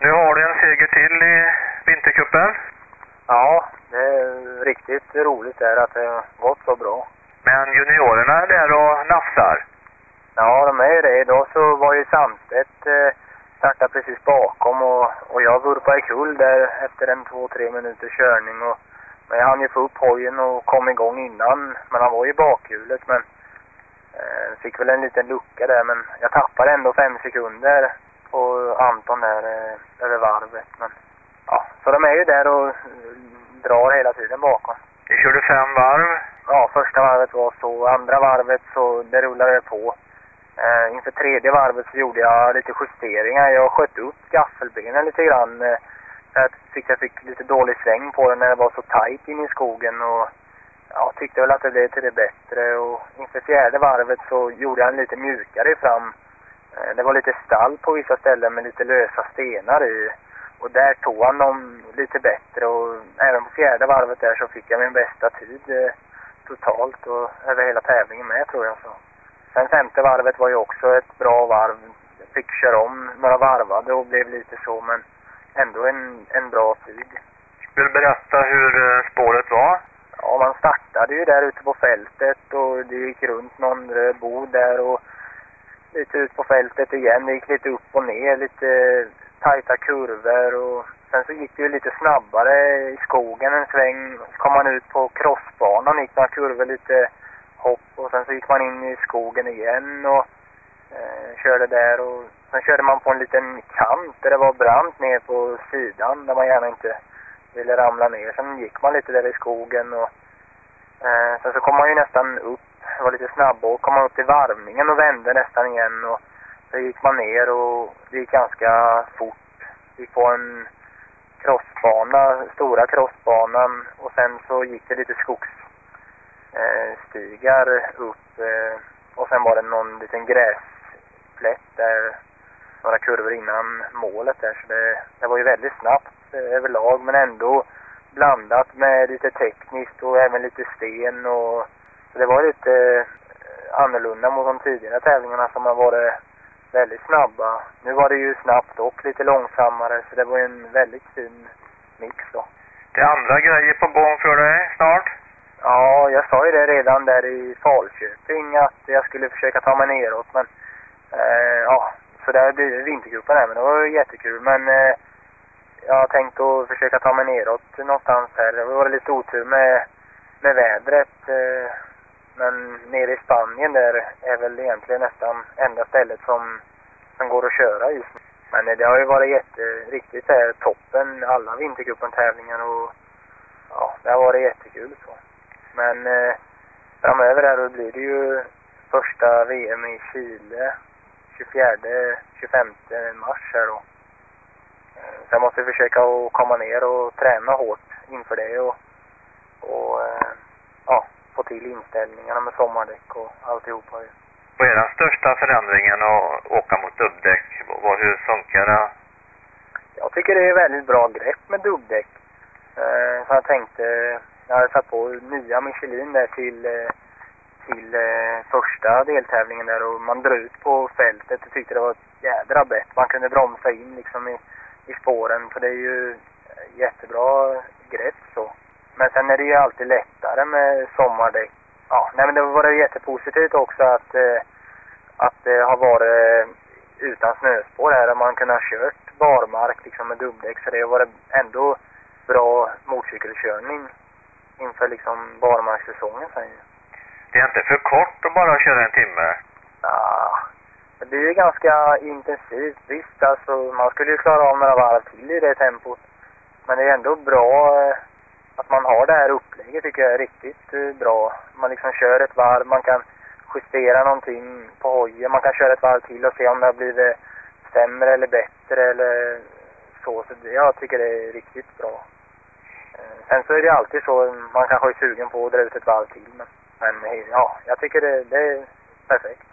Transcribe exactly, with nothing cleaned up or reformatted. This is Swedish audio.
Nu har du en seger till i Vintercupen. Ja, det är riktigt roligt där att det har gått så bra. Men juniorerna är där och nafsar. Ja, de är ju det. Idag så var ju Sandstedt eh, startade precis bakom och, och jag vurpade i kull där efter en två, tre minuters körning. Och, men jag hann ju få upp hojen och kom igång innan, men han var ju i bakhjulet. Men eh, fick väl en liten lucka där, men jag tappade ändå fem sekunder på Anton där eh, över varvet. Men ja, så de är ju där och drar hela tiden bakom. Vi körde fem varv. Ja, första varvet var så. Andra varvet så det rullade det på. Eh, inför tredje varvet så gjorde jag lite justeringar. Jag sköt upp gaffelbenen lite grann. Eh, jag tyckte jag fick lite dålig sväng på den när det var så tajt in i skogen. Och ja, tyckte väl att det blev till det bättre. Och inför fjärde varvet så gjorde jag en lite mjukare fram. Eh, det var lite stall på vissa ställen med lite lösa stenar i. Och där tog han dem lite bättre. Och även på fjärde varvet där så fick jag min bästa tid eh, totalt och över hela tävlingen med, tror jag. Så. Sen femte varvet var ju också ett bra varv. Jag fick köra om några varvade och blev lite så, men ändå en, en bra tid. Vill du berätta hur spåret var? Ja, man startade ju där ute på fältet och det gick runt någon röd bod där och lite ut på fältet igen. Det gick lite upp och ner, lite tajta kurvor och sen så gick det ju lite snabbare i skogen en sväng. Så kom man ut på crossbanan, gick några kurvor, lite hopp och sen så gick man in i skogen igen och eh, körde där och sen körde man på en liten kant där det var brant ner på sidan där man gärna inte ville ramla ner. Sen gick man lite där i skogen och eh, sen så kom man ju nästan upp, det var lite snabb och kom man upp till varvningen och vände nästan igen och så gick man ner och det gick ganska fort. Vi gick på en crossbana, stora crossbanan och sen så gick det lite skogsstigar upp eh, och sen var det någon liten gräsplätt där, några kurvor innan målet där, så det, det var ju väldigt snabbt eh, överlag men ändå blandat med lite tekniskt och även lite sten och så det var lite eh, annorlunda mot de tidigare tävlingarna som har varit väldigt snabba. Nu var det ju snabbt och lite långsammare så det var en väldigt fin mix då. Det är andra grejer på gång för dig snart? Ja, jag sa ju det redan där i Falköping att jag skulle försöka ta mig neråt men eh, ja, så där blir det Vintercupen här men det var ju jättekul men eh, jag har tänkt att försöka ta mig neråt någonstans här. Det var lite otur med, med vädret eh, men nere i Spanien där är väl egentligen nästan enda stället som, som går att köra just nu. Men det har ju varit jätte, riktigt här, toppen alla Vintercupen-tävlingar och ja, det har varit jättekul så. Men eh, framöver här då blir det ju första V M i Chile tjugofjärde till tjugofemte mars här då. Eh, så jag måste försöka att komma ner och träna hårt inför det och, och eh, ja, få till inställningarna med sommardäck och alltihopa. Vad är den största förändringen att åka mot dubbdäck? Vad, hur funkar det? Jag tycker det är väldigt bra grepp med dubbdäck. Eh, så jag tänkte, jag hade satt på nya Michelin där till, eh, till eh, första deltävlingen där och man drar ut på fältet och tyckte det var ett jädra bett. Man kunde bromsa in liksom i, i spåren för det är ju jättebra grepp så. Men sen är det ju alltid lättare med sommardäck. Ja, nej men det var jättepositivt också att, eh, att det har varit utan snöspår här och man kunde ha kört barmark liksom med dubbdäck så det har varit ändå bra motorcykelkörning inför liksom barmarkssäsongen sen. Det är inte för kort att bara köra en timme? Ja, det blir ju ganska intensivt. Visst, alltså man skulle ju klara av några varv till i det tempot. Men det är ändå bra eh, att man har det här upplägget tycker jag är riktigt eh, bra. Man liksom kör ett varv, man kan justera någonting på hojen. Man kan köra ett varv till och se om det har blivit sämre eller bättre eller så. Så det, jag tycker det är riktigt bra. Eh, sen så är det alltid så, man kanske är sugen på att dra ut ett varv till. Men, men ja, jag tycker det, det är perfekt.